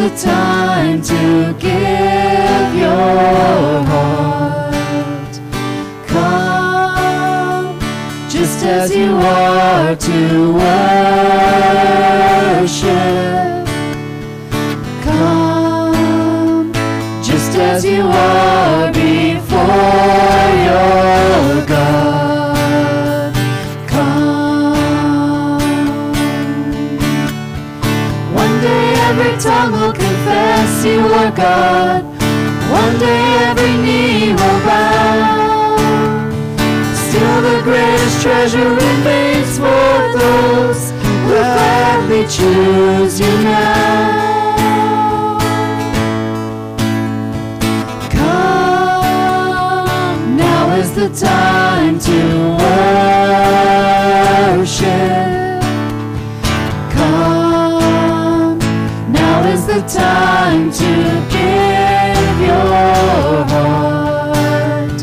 the time to give your heart. Come just as you are to worship. Come just as you are before your God. Come. One day every tongue will confess you are God. One day every knee will bow. Still the greatest treasure remains for those who gladly choose you now. Come, now is the time to worship. Come, now is the time to give your heart.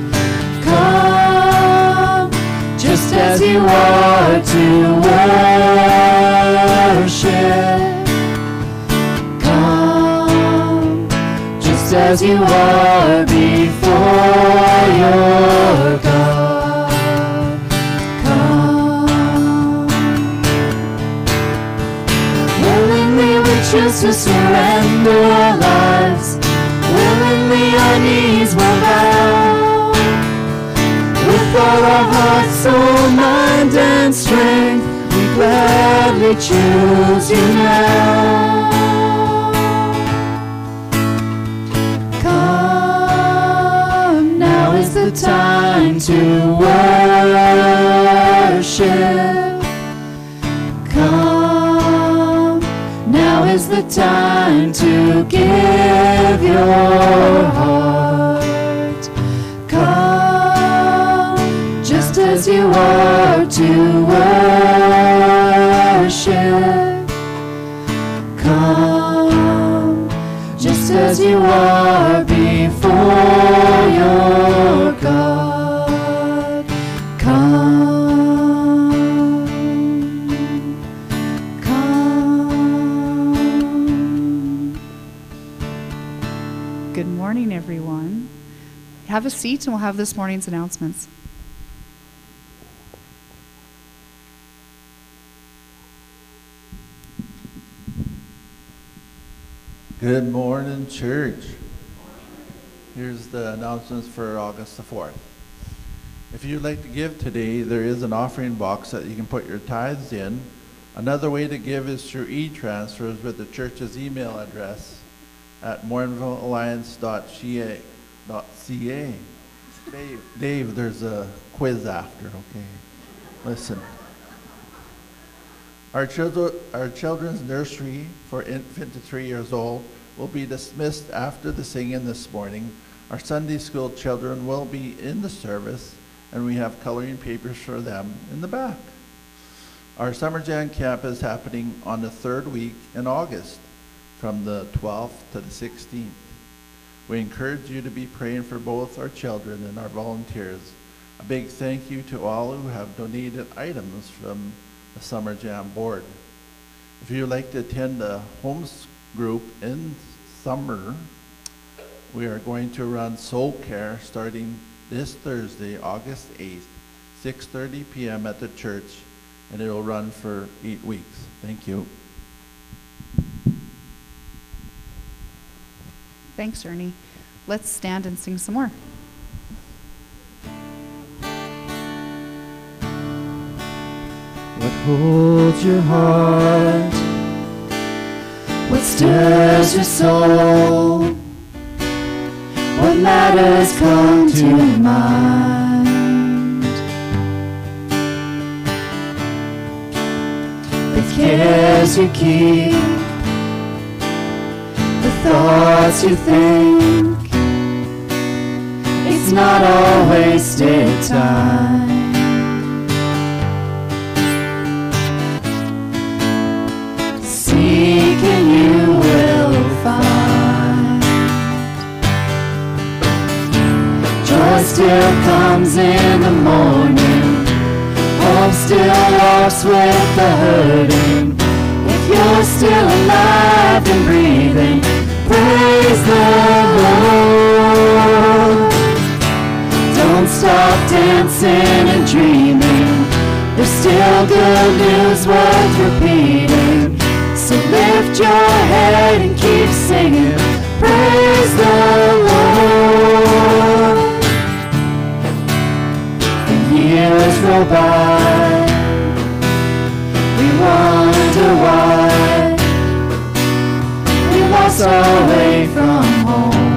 Come, just as you are to worship. Come, just as you are before your God. Come. Willingly we choose to surrender our lives. Willingly our knees will bow. With all our heart, soul, mind, and strength, we gladly choose you now. Come, now is the time to worship. Come, now is the time to give your heart. Come, just as you are to worship. Come, just as you are before your God. Come, come. Good morning, everyone. Have a seat and we'll have this morning's announcements. Good morning, church. Here's the announcements for August the 4th. If you'd like to give today, there is an offering box that you can put your tithes in. Another way to give is through e-transfers with the church's email address at morinvillealliance.ca. Dave, there's a quiz after, okay? Listen. Our children's nursery for infant to 3 years old will be dismissed after the singing this morning. Our Sunday school children will be in the service, and we have coloring papers for them in the back. Our Summer Jam camp is happening on the third week in August, from the 12th to the 16th. We encourage you to be praying for both our children and our volunteers. A big thank you to all who have donated items from the Summer Jam board. If you would like to attend the homes group in summer, we are going to run Soul Care starting this Thursday, August 8th, 6:30 p.m. at the church, and it will run for 8 weeks. Thank you. Thanks, Ernie. Let's stand and sing some more. What holds your heart? What stirs your soul? What matters come to mind? The cares you keep, the thoughts you think, it's not all wasted time. Seek and you will find. Joy still comes in the morning. Hope still walks with the hurting. If you're still alive and breathing, dancing and dreaming, there's still good news worth repeating. So lift your head and keep singing, praise the Lord. And years roll by, we wonder why we lost our way from home.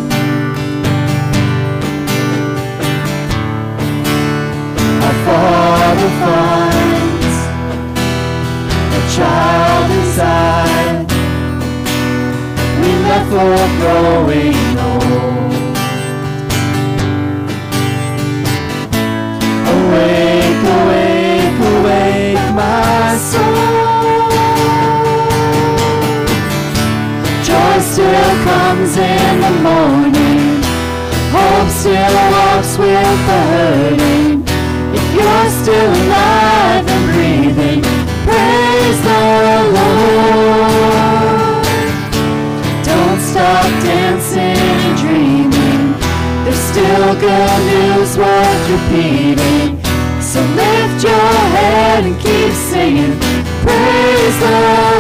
Our Father finds a child inside, we left for growing old. Awake, awake, awake, my soul. Joy still comes in the morning, hope still walks with the hurting. If you're still alive and breathing, praise the Lord. Don't stop dancing and dreaming, there's still good news worth repeating. So lift your head and keep singing, praise the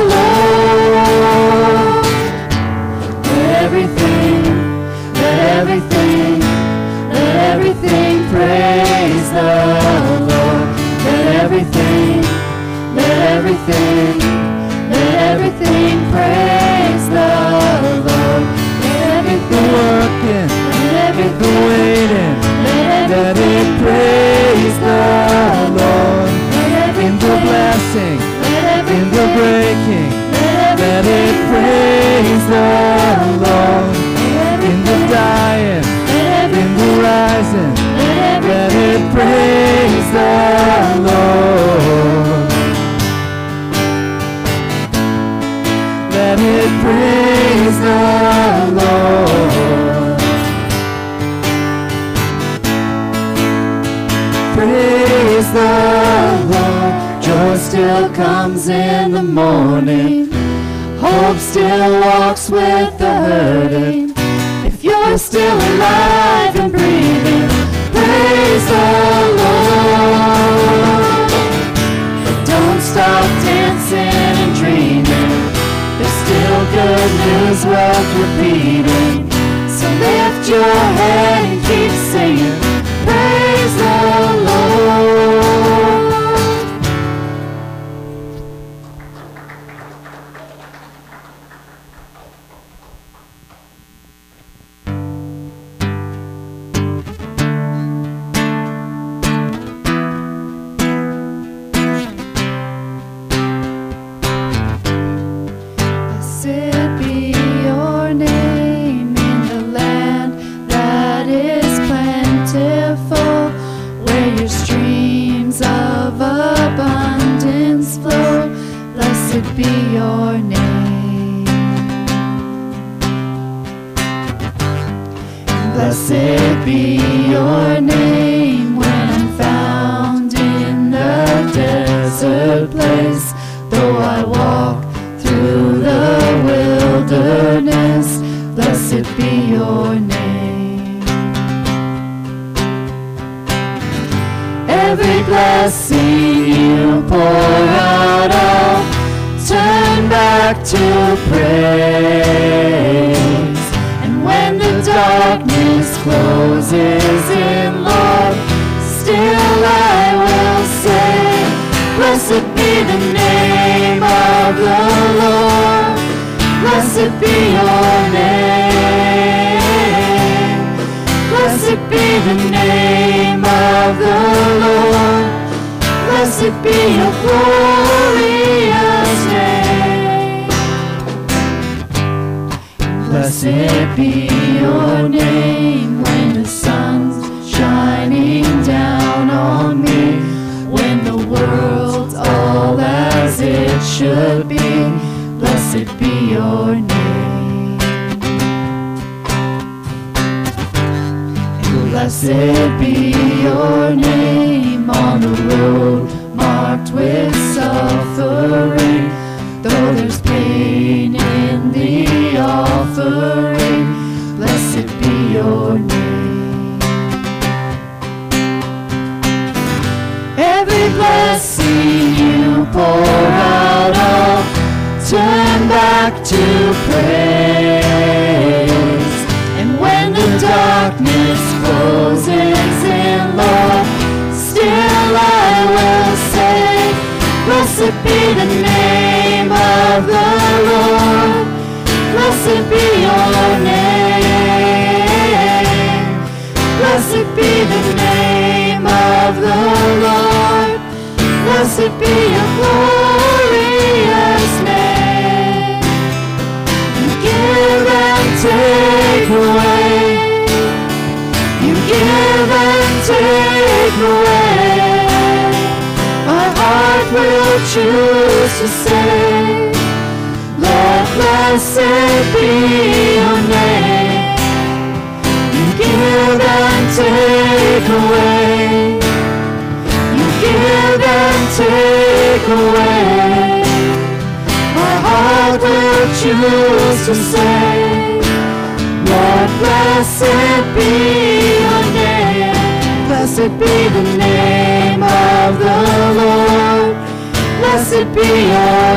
Lord. Let everything, let everything, let everything praise the Lord. Let everything, let everything, let everything praise the Lord. Let everything working, let everything waiting, let it praise the Lord. In the blessing, in the breaking, let it praise the Lord. In the dying, in the rising, let it praise the Lord. Let it praise the Lord. Praise the Lord. Joy still comes in the morning, hope still walks with the hurting. If you're still alive and breathing, praise the Lord. Don't stop dancing and dreaming, there's still good news worth repeating. So lift your head and keep singing, praise the Lord. Blessed be your name in the land that is plentiful, where your streams of abundance flow. Blessed be your name. Blessed be your name when I'm found in the desert place. Though I walk through the wilderness, blessed be your name. Every blessing you pour out, I'll turn back to praise. And when the darkness closes in, Lord, still I will say, blessed be the name of the Lord. Blessed be your name. Blessed be the name of the Lord. Blessed be your glorious name. Blessed be your name when the sun's shining down on me, when the world's all as it should be. Blessed be your name. Blessed be your name on the road marked with suffering. Though there's pain in the offering, blessed be your name. away. You give and take away. My heart will choose to say, Lord, blessed be your name. You give and take away. You give and take away. My heart will choose to say, Lord, blessed be your name. Blessed be the name of the Lord. Blessed be your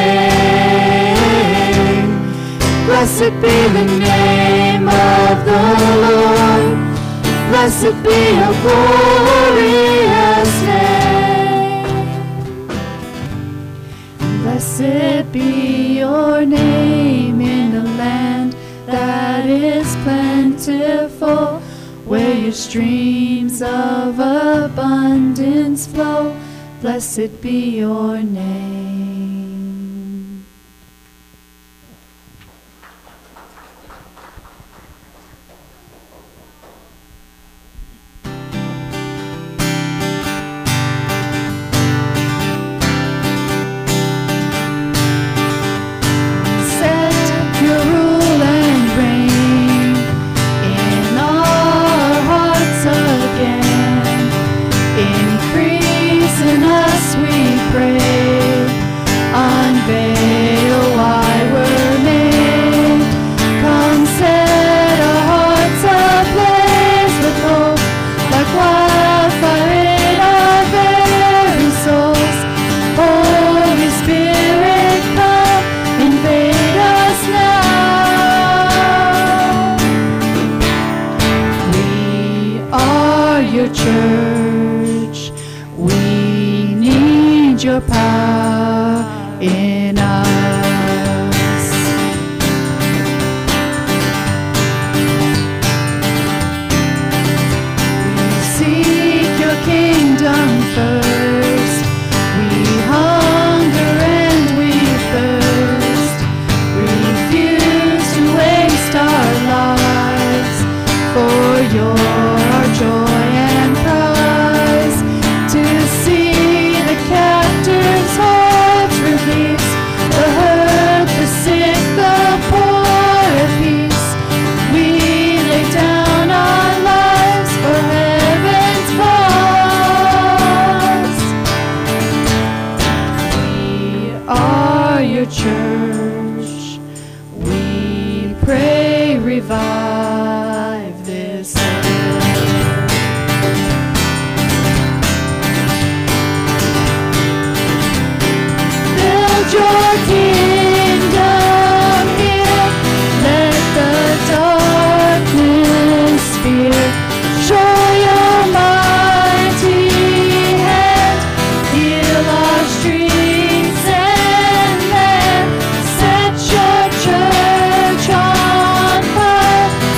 name. Blessed be the name of the Lord. Blessed be your glorious name. Blessed be your name in a land that is plentiful, where your streams of abundance flow. Blessed be your name. Church, we need your power in us. We seek your kingdom first. We hunger and we thirst. Refuse to waste our lives for our joy. Church, we pray, revive this earth. Build your kingdom here, let the darkness fear. Show your mighty hand, heal our streets and church on fire,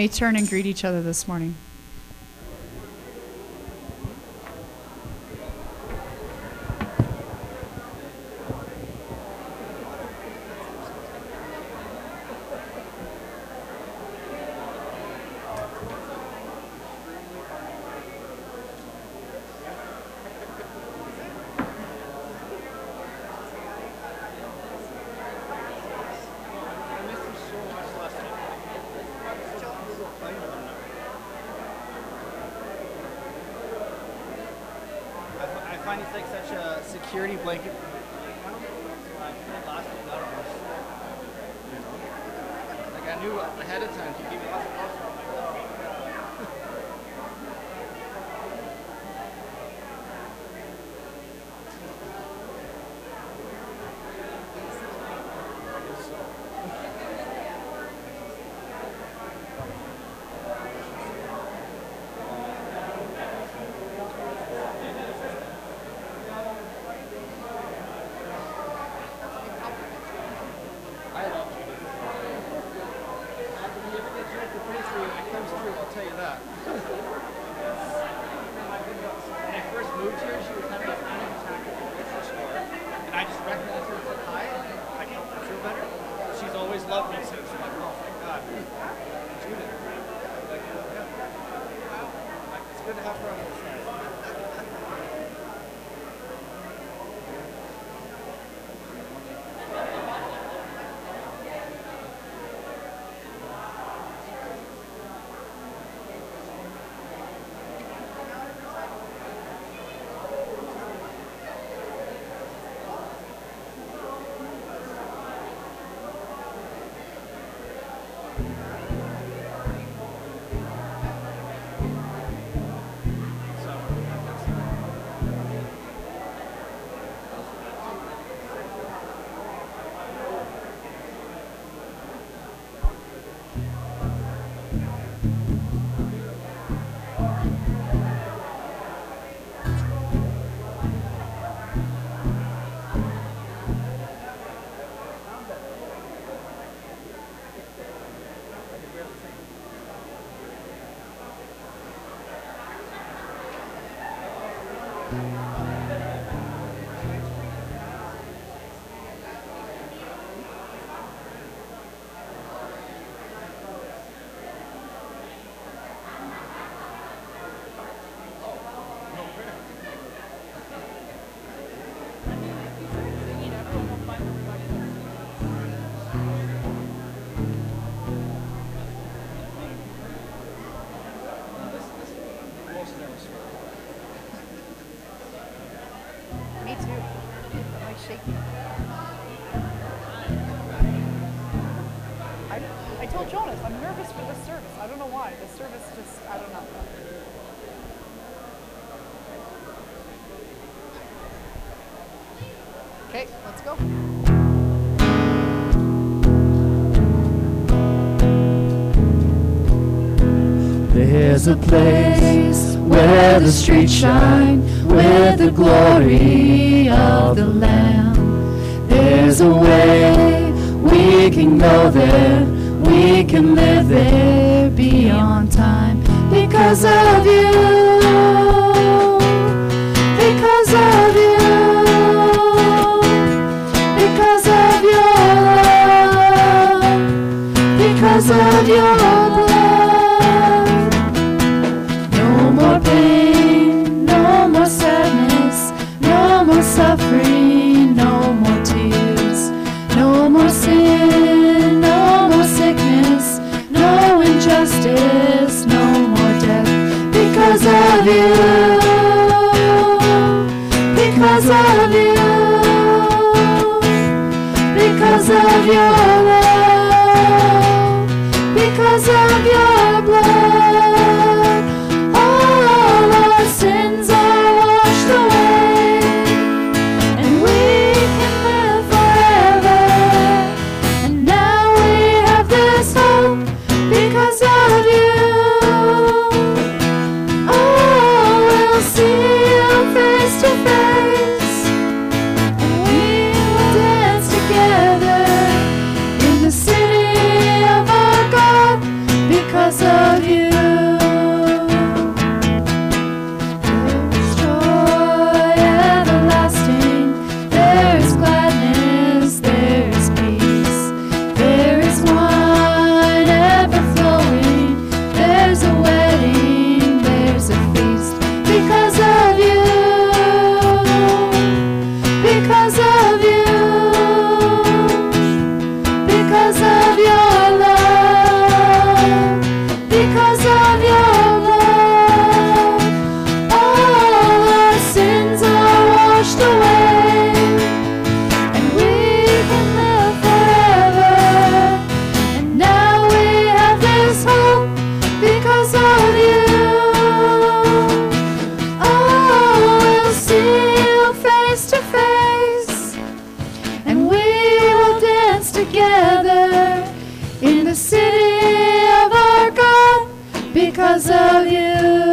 turn and greet each other this morning. I find it's like such a security blanket. Like I knew ahead of time to give me lots of thoughts about myself. Loved me since. I'm like, oh, thank God. Judith. Like, yeah. Like, it's good to have her on the side. Me too. I'm like shaking. I told Jonas I'm nervous for this service. I don't know why. The service just, I don't know. Okay, let's go. There's a place where the streets shine with the glory of the Lamb. There's a way we can go there, we can live there beyond time. Because of you, because of you, because of your love, because of your blood. No more pain, no more sadness, no more suffering, no more tears, no more sin, no more sickness, no injustice, no more death. Because of you, because of you, because of your love, because of your blood. All our sins are washed away, and we can live forever. And now we have this hope because of you. Oh, we'll see you face to face, and we will dance together in because of you.